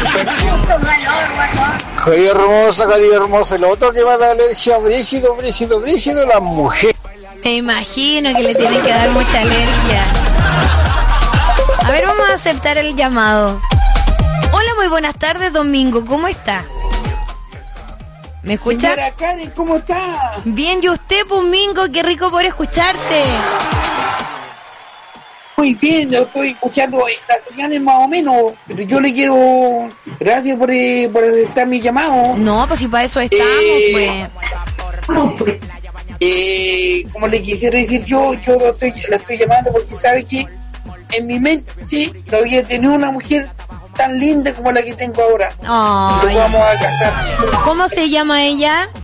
Cari hermosa, el otro que va a dar alergia, brígido, la mujer. Me imagino que le tienen que dar mucha alergia. A ver, vamos a aceptar el llamado. Hola, muy buenas tardes, Domingo, ¿cómo está? ¿Me escucha? Señora Karen, ¿cómo está? Bien, ¿y usted, Domingo? Qué rico poder escucharte. Muy bien, yo estoy escuchando estas señales más o menos, pero yo le quiero... Gracias por aceptar mi llamado. No, pues si para eso estamos, pues. Como le quisiera decir yo la estoy llamando porque sabe que en mi mente no había tenido una mujer tan linda como la que tengo ahora. Oh, nos vamos a casar. ¿Cómo se llama ella?